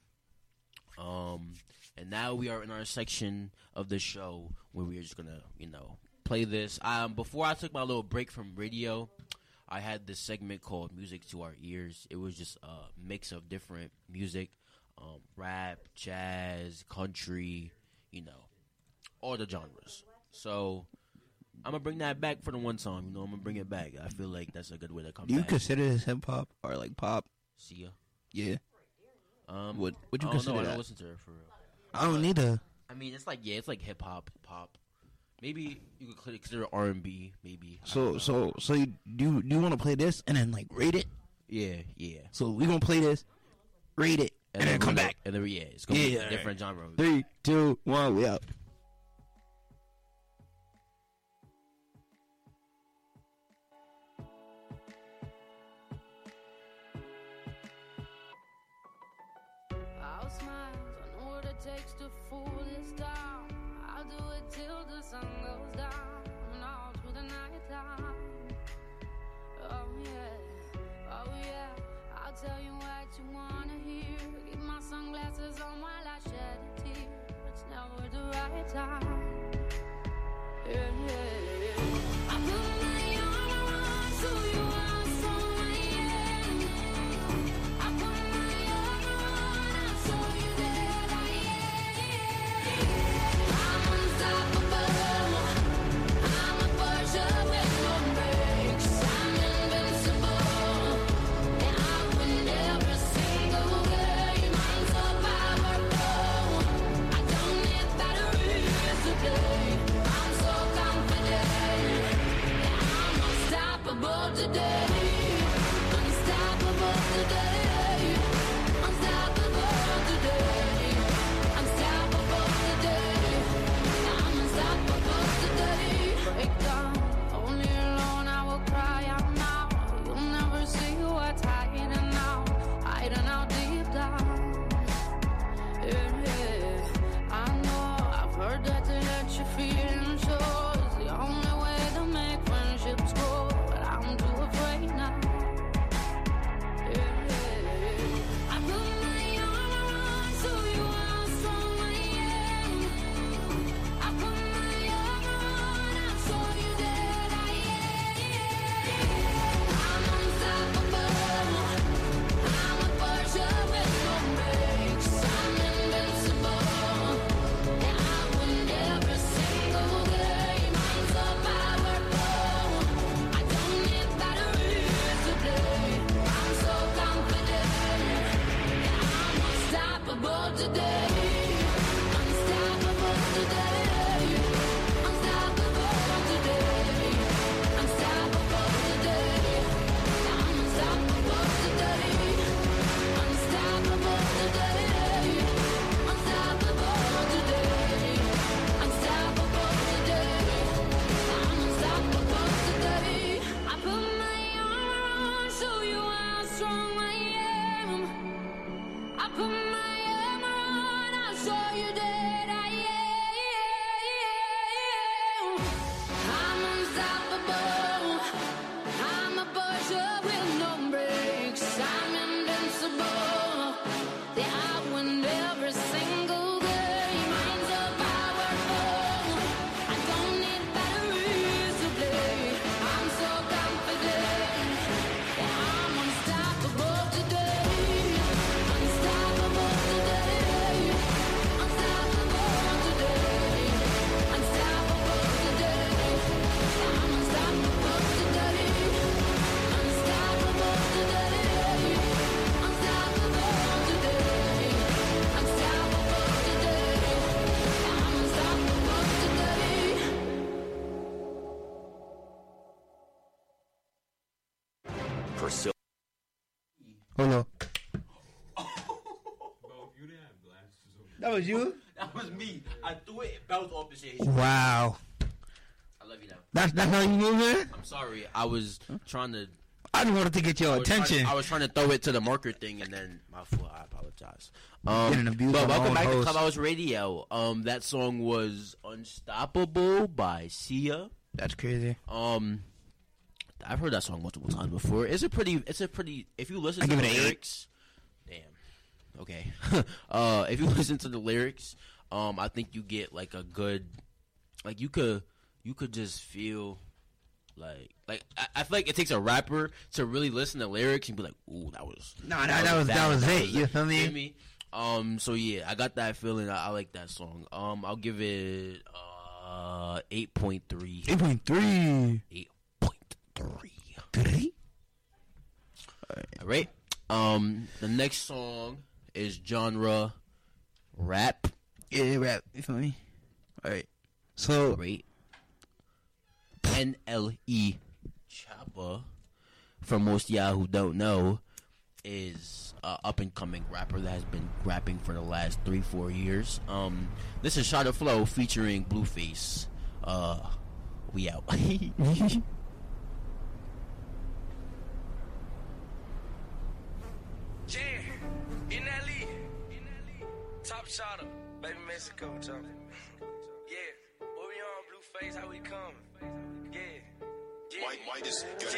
And now we are in our section of the show where we're just gonna, play this. Before I took my little break from radio, I had this segment called Music to Our Ears. It was just a mix of different music, rap, jazz, country, all the genres. So I'm gonna bring that back for the one song. I'm gonna bring it back. I feel like that's a good way to come back. Do you consider this hip hop or like pop? Sia. Yeah. Would you I consider don't know. that? I don't listen to her for real. I don't either. I mean, it's like hip hop, pop. Maybe you could consider R&B. Maybe. So you want to play this and then like rate it? Yeah. So we gonna play this, rate it, and then come back. And then it's gonna be a different genre. 3, 2, 1, we out. Takes to fool this town. I'll do it till the sun goes down and all through the night time. Oh yeah, I'll tell you what you wanna hear. Keep my sunglasses on while I shed a tear. It's never the right time. Yeah. I put my armor on so you are so I put my armor on, I'll show you that I am. I'm unstoppable. show you how strong I am. I put my armor on, I'll show you that I am. I'm unstoppable. I'm a butcher with no breaks. I'm invincible. Yeah, I win every single game. I'm so powerful. I don't need batteries to play. I'm so confident. Yeah, I'm unstoppable today. Unstoppable today. Unstoppable today. Unstoppable today. I'm unstoppable today. Unstoppable today. Unstoppable today. Unstoppable today. I'm unstoppable today. Priscilla. Hold on. Bro, you didn't have glasses on. That was you? That was me. I threw it, it bounced off the shade. Wow. I love you now. That's how you move it? I'm sorry. I was trying to. I just wanted to get your attention. I was trying to throw it to the marker thing, and then my fault. I apologize. Getting abused But by my welcome own back to host. Clubhouse Radio. That song was "Unstoppable" by Sia. That's crazy. I've heard that song multiple times before. It's a pretty. If you listen I to give the it an 8. lyrics, damn. Okay. If you listen to the lyrics, I think you get like a good, like you could just feel. Like I feel like it takes a rapper to really listen to lyrics and be like, "Ooh, that was that was it." You feel me? Feel me? So yeah, I got that feeling. I like that song. I'll give it 8.3. 8.3. 8.3. All right. The next song is genre rap. Yeah, rap. You feel me? All right. So Great. NLE Choppa, for most of y'all who don't know, is an up-and-coming rapper that has been rapping for the last 3-4 years. This is Shot of Flow featuring Blueface. We out. NLE, top shotter, baby Mexico, talking. Yeah, what we on, Blueface, how we coming? Yeah, White is good.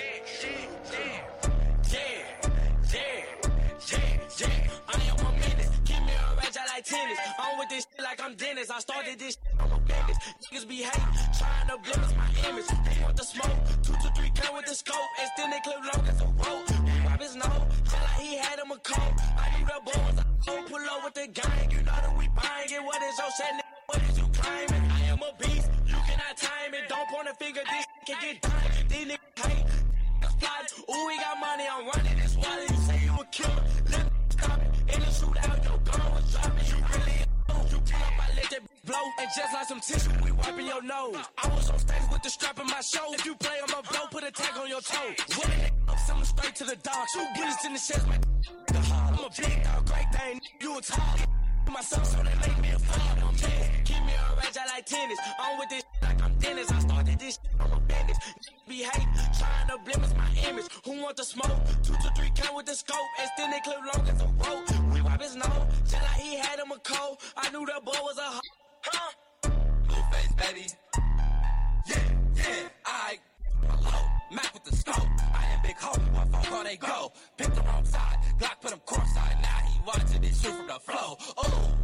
Yeah. I am a menace. Give me a ratchet like tennis. I'm with this shit like I'm Dennis. I started this shit, I'm a business. Niggas be hating, trying to blemish my image. They want the smoke, 2 to 3 count with the scope. Extend they clip long as a rope. Rob his nose, feel like he had him a coat. I knew the boys, I don't pull up with the gang. You know that we buying it. What is your shit, nigga? What is you climbing? I am a beast, you cannot time it. Don't point a finger, this can get done. These niggas hate, ooh, we got money, I'm running this water. You say you a killer, let me stop it. In the shootout, your gun was dropping. You really a fool. You pull up, I let that blow. And just like some tissue, we wiping your nose. I was on stage with the strap in my show. If you play, I'ma blow, put a tag on your toe. What a nigga, someone straight to the dog. 2 bullets in the chest, man. I'm a big dog, great thing. You a tall myself, so they make me a father. Yeah, keep me a ratchet like tennis. I'm with this shit like I'm Dennis. I started this shit, I'm a business. Niggas be hating, trying to blemish my image. Who want the smoke? 2 to 3 count with the scope. Extend they clip long as a rope. We wipe his nose, just like he had him a cold. I knew that boy was a huh? Blueface, baby. Yeah, I low. Mac with the scope. I am big homie, what fuck all they go. Pick the wrong side, Glock put him court side. Now he watching this shoot from the flow. Oh,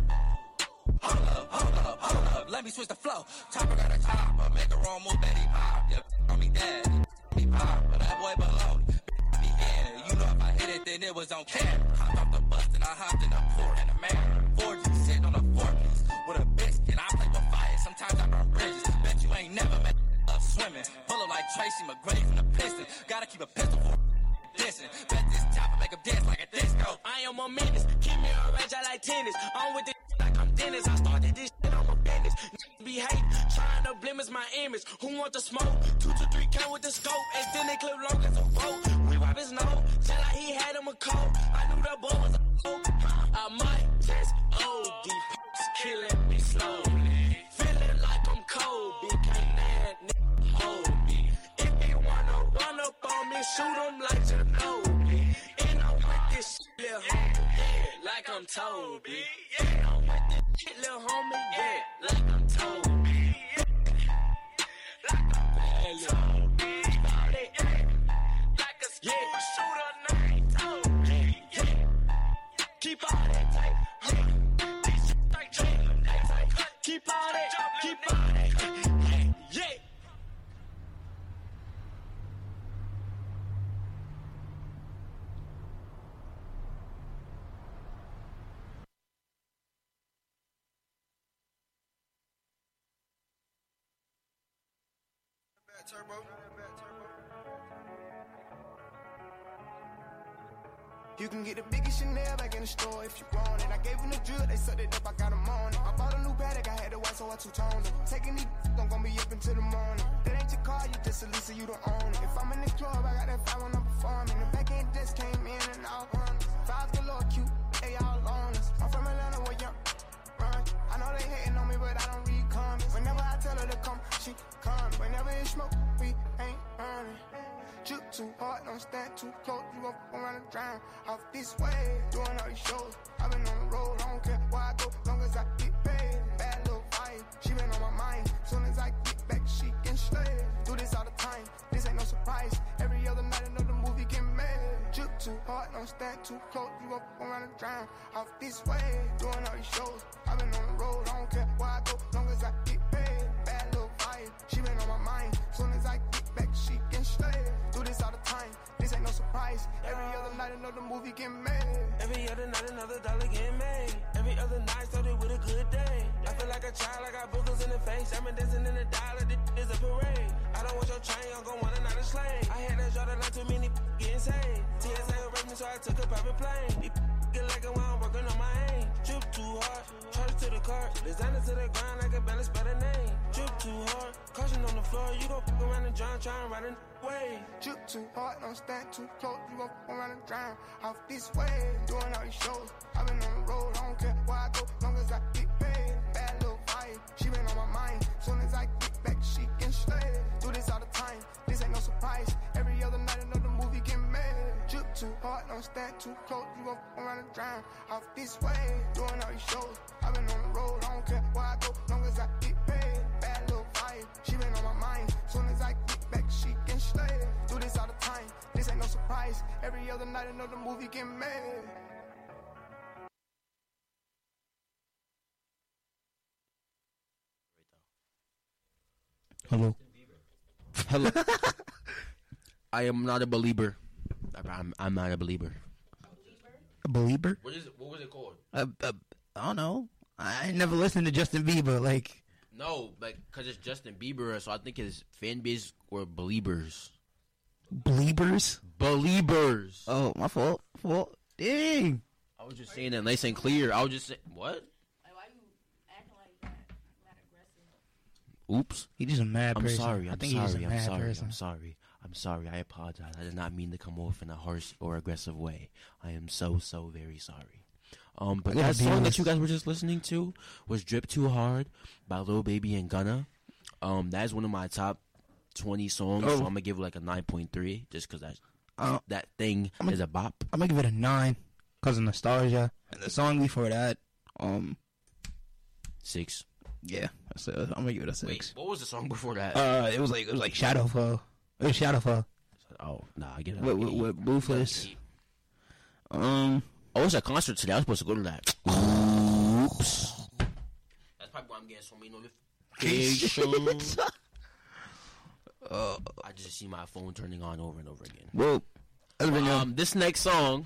hold up, let me switch the flow. Chopper got a chopper, make a wrong move, that he pop. Yep, on me dead, he pop, but that boy below me in. You know if I hit it, then it was on camera. Hopped off the bus, and I hopped in the port in the mirror. 4G sitting on the 4-piece with a biscuit. I play with fire, sometimes I burn bridges. Bet you ain't never met love swimming. Pull up like Tracy McGrady from the Piston. Gotta keep a pistol for dissing. Bet this chopper make him dance like a disco. I am a menace, keep me a ratchet like tennis. I'm with this like I'm Dennis. I started this shit, I'm a business. Niggas be hating, trying to blemish my image. Who want the smoke? 2 to 3 count with the scope. Extend they clip long as a rope. We wipe his nose, just like he had him a coat. I knew that boy was a coat. I might just OD, pops killing me slowly. Feeling like I'm Kobe, can't that nigga hold me. If he wanna run up on me, shoot him like Ginobili. like I'm Toby. Yeah, I'm with this shit, little homie. Yeah, like I'm Toby. Yeah, like I'm Toby. Like a school shooter, night Toby. Yeah, keep all that tight. These shit like Jordan. Keep all that, keep all that. Yeah. You can get the biggest Chanel back in the store if you want it. I gave them the drill, they sucked it up, I got them on it. I bought a new Patek, I had the white, so I two-toned it. Taking these, I'm gonna be up until the morning. That ain't your car, you just a Lisa, you don't own it. If I'm in the club, I got that 5 when I'm performing. The back end just came in and out runners. 5 galore cute, they all on us. I'm from Atlanta where young run. I know they hating on me, but I don't read comments. Whenever I tell her to come, she comes. Whenever it's smoke, we ain't running. Drip too hard, don't stand too close. You gon' around and drown off this way. Doing all these shows, I've been on the road. I don't care where I go, long as I get paid. Bad little vibe, she been on my mind. Soon as I get back, she can slay. Do this all the time, this ain't no surprise. Every other night another movie get made. Drip too hard, don't stand too close. You gon' around and drown off this way. Doing all these shows, I've been on the road. I don't care where I go, long as I get paid. Bad little vibe, she been on my mind. Soon as I get back, she can slay. Do this all the time, this ain't no surprise. Every other night another movie get made. Every other night another dollar get made. Every other night started with a good day. I feel like a child, I got boogers in the face. I've been dancing in the dollar, this is a parade. I don't want your chain, I'm gon' want another slave. I had to draw the line, too many getting saved. TSA arrested me, so I took a private plane. These get like it while I'm working on my aim. Drip too hard, charge to the car. Designer to the ground, like a balance by the name. Drip too hard, caution on the floor. You gon' fuck around and drown, try and ride a way. Drip too hard, don't stand too close. You gon' around and drown off this way. Doing all these shows, I've been on the road. I don't care where I go, long as I get paid. Bad little vibe, she been on my mind. Soon as I get back, she can slay. Do this all the time, this ain't no surprise. Every other night another movie get made. Drip too hard, don't stand too close. You gon' around and drown off this way. Doing all these shows, I've been on the road. I don't care where I go, long as I get paid. Bad little vibe, she been on my mind. Soon as I get back, she can slay. Do this all the time, this ain't no surprise. Every other night another movie get made. Hello. Hello. I am not a believer. I'm not a believer. A believer? What is it? What was it called? I don't know. I never listened to Justin Bieber. Like, no, like, cause it's Justin Bieber, so I think his fan base were believers. Believers? Believers. Oh, my fault. Dang. I was just saying that nice and clear. I was just saying, what? Oops. He just a mad person. Sorry. I'm sorry. I apologize. I did not mean to come off in a harsh or aggressive way. I am so very sorry. But that song that you guys were just listening to was "Drip Too Hard" by Lil Baby and Gunna. That is one of my top 20 songs. So I'm gonna give it like a 9.3, just because that thing is a bop. I'm gonna give it a 9 because of nostalgia. And the song before that, 6. Yeah, I'm gonna give it a 6. Wait, what was the song before that? It was like Shadowfall. It was Shadowfall. Oh, nah, I get it. With Boothless. Oh, it's a concert today. I was supposed to go to that. Oops. That's probably why I'm getting so many notifications. I just see my phone turning on over and over again. Well, this next song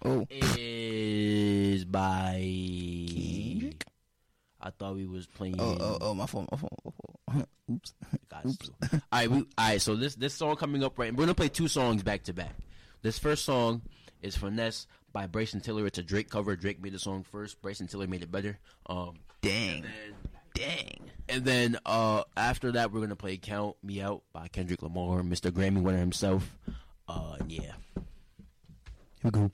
is by Kendrick? I thought we was playing. My phone. Oops. Alright, so this song coming up right, and we're gonna play 2 songs back to back. This first song is Finesse by Bryson Tiller. It's a Drake cover. Drake made the song first. Bryson Tiller made it better. Dang. And then after that, we're gonna play "Count Me Out" by Kendrick Lamar, Mr. Grammy winner himself. Yeah. Here we go.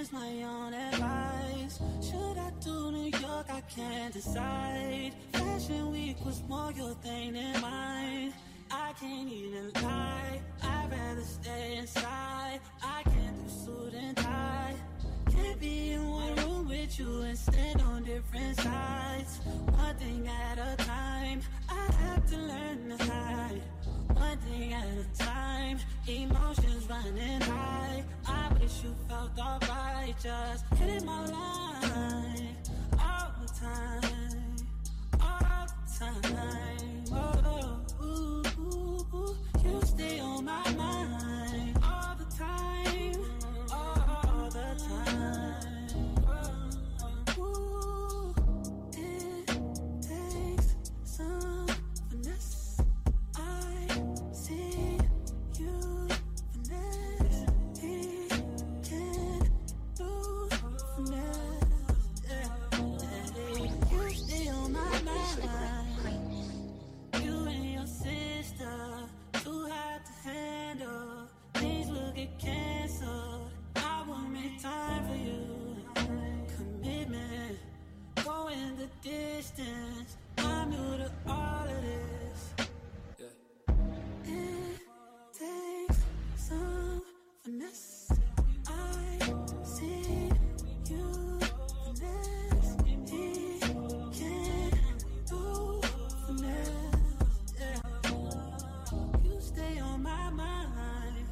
is my own advice. Should I do New York? I can't decide. Fashion week was more your thing than mine. I can't even lie, I'd rather stay inside. I can't do suit and tie. Can't be in one room with you and stand on different sides. One thing at a time, I have to learn to hide. One thing at a time, emotions running high. I wish you felt alright, just hitting my line all the time, all the time. Oh, ooh, ooh, ooh. You stay on my mind all the time, all the time. Ooh, it takes some finesse. I see you finesse. He can do finesse. Yeah. You stay on my mind. You and your sister, too hard to handle. Things will get canceled. I won't make time for you. Commitment, going the distance. I'm new to all of this. It takes some finesse. I see you finesse. He can do finesse. Yeah. You stay on my mind.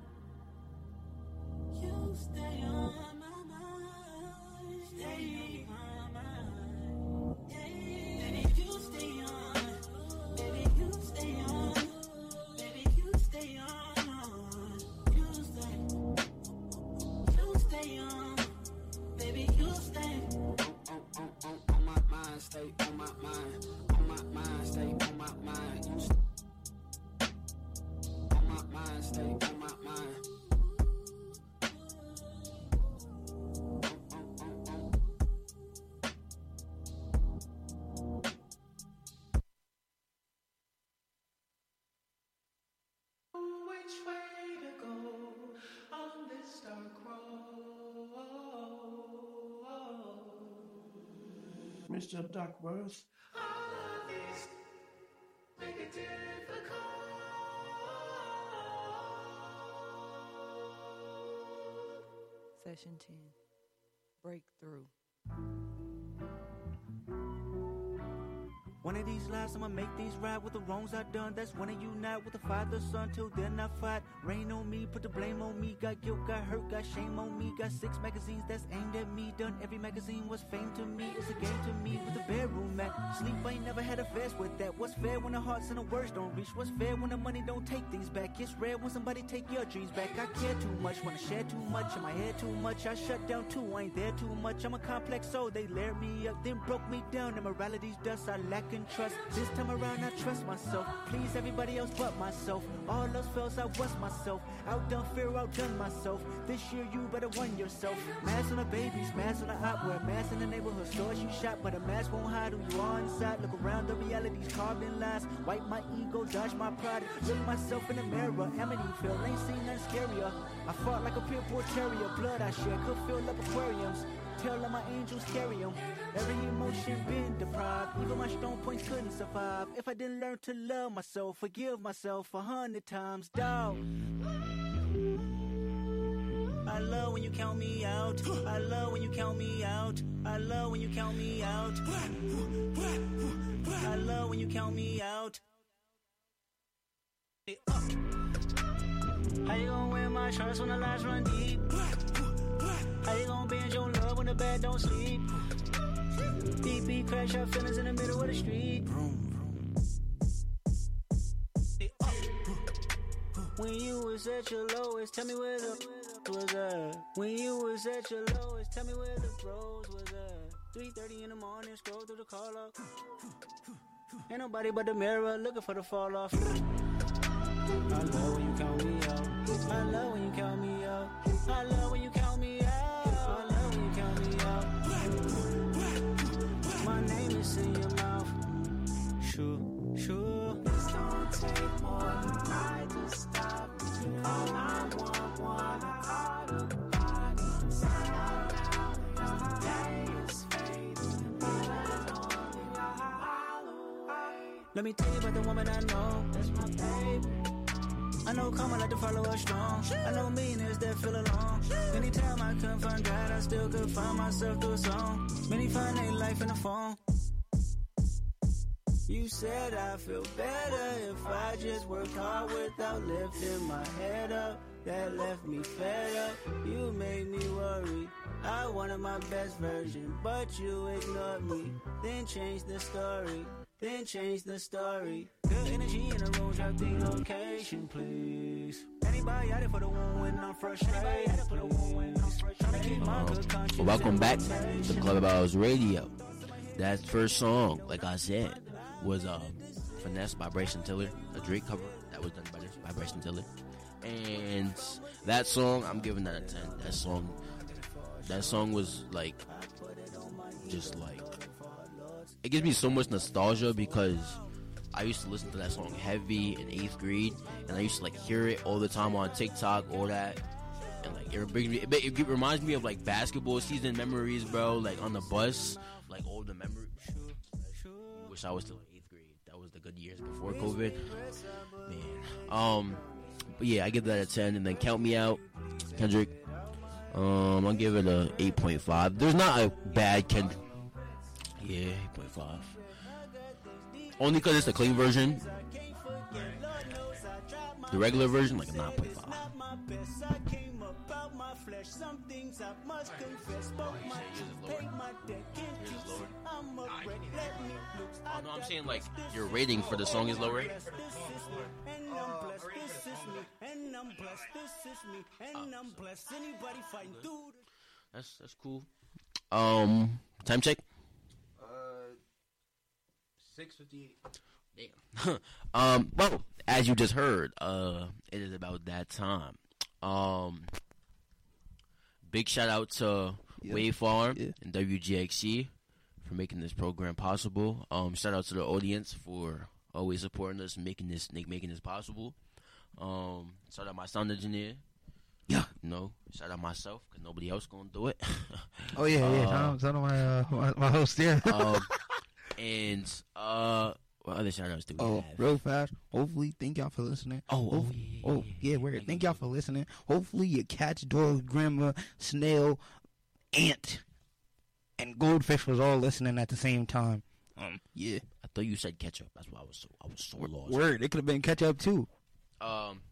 You stay on my mind. Stay on my mind. Baby, you stay on. Baby, you stay on. Baby, you stay on. You stay. You stay on. Baby, you stay. On my mind, stay on my mind. On my mind, stay on my mind. You stay. On my mind, stay on my mind. Which way to go on this dark road? Mr. Duckworth. All of these make it difficult. Session 10. Breakthrough. One of these lives, I'ma make these right with the wrongs I done. That's when I unite with the father, son. Till then I fight. Rain on me, put the blame on me. Got guilt, got hurt, got shame on me. Got 6 magazines that's aimed at me. Done every magazine was fame to me. It's a game to me with the bedroom mat. Sleep, I ain't never had a fast with that. What's fair when the hearts and the words don't reach? What's fair when the money don't take things back? It's rare when somebody take your dreams back. I care too much, wanna share too much. In my head too much, I shut down too. I ain't there too much. I'm a complex soul. They layered me up, then broke me down. Immorality's dust, I lack in trust. This time around I trust myself. Please everybody else but myself. All else fails, I was myself. Outdone fear, outdone myself. This year you better won yourself. Mask on the babies, mask on the op. Wear mask in the neighborhood stores you shop. But a mask won't hide who you are inside. Look around, the reality's carved in lies. Wipe my ego, dodge my pride. Look myself in the mirror. Amityville, ain't seen nothing scarier. I fought like a pit bull terrier. Blood I shed could fill up aquariums. Tell all my angels carry them. Every emotion been deprived. Even my strong points couldn't survive. If I didn't learn to love myself, forgive myself 100 times, dawg. I love when you count me out. I love when you count me out. I love when you count me out. I love when you count me out. How you gonna wear my shirts when the lights run deep? How you gonna bend your love when the bed don't sleep? Beep, beep, crash our feelings in the middle of the street. When you was at your lowest, tell me where the was at. When you was at your lowest, tell me where the pros was at. 3:30 in the morning, scroll through the call log. Ain't nobody but the mirror looking for the fall off. I love when you count me out. I love when you count me out. I love when you count me out. I love when you count me out. My name is in your mouth. Sure, sure. This don't take more than I just stop. All I want, I call the body. Let me tell you about the woman I know. That's my baby. I know karma like to follow us strong. I know millionaires that feel alone. Anytime I couldn't find God, I still could find myself through a song. Many find their life in the phone. You said I feel better if I just work hard without lifting my head up. That left me fed up. You made me worry. I wanted my best version, but you ignored me. Then changed the story. Then change the story. Good energy in the room, drop the location, please. Anybody out there for the one when I'm frustrated? Welcome back to Clubhouse Radio. That first song, like I said, was Finesse by Bryson Tiller, a Drake cover that was done by Bryson Tiller. And that song, I'm giving that a 10. That song was like, just like, it gives me so much nostalgia because I used to listen to that song heavy in 8th grade, and I used to like hear it all the time on TikTok, all that, and like it reminds me of like basketball season memories, bro. Like on the bus, like all the memories. Wish I was still in 8th grade. That was the good years before COVID, man. But yeah, I give that a 10, and then Count Me Out, Kendrick. I'll give it a 8.5. There's not a bad Kendrick. Yeah, 8.5. Only because it's the clean version. The regular version, like a 9.5. Oh, no, I'm saying like your rating for the song is lower. That's cool. Time check. 6:58. Damn. Well, as you just heard, it is about that time. Big shout out to Wave Farm and WGXC for making this program possible. Shout out to the audience for always supporting us and making this possible. Shout out my sound engineer. Yeah, shout out myself because nobody else gonna do it. Oh yeah. Shout out my host. Yeah. And what other shout outs do we have? Real fast. Hopefully, thank y'all for listening. Weird. Thank y'all for listening. Hopefully, your cats, dogs, grandma, snail, ant, and goldfish was all listening at the same time. Yeah. I thought you said ketchup. That's why I was so lost. Word. It could have been ketchup too.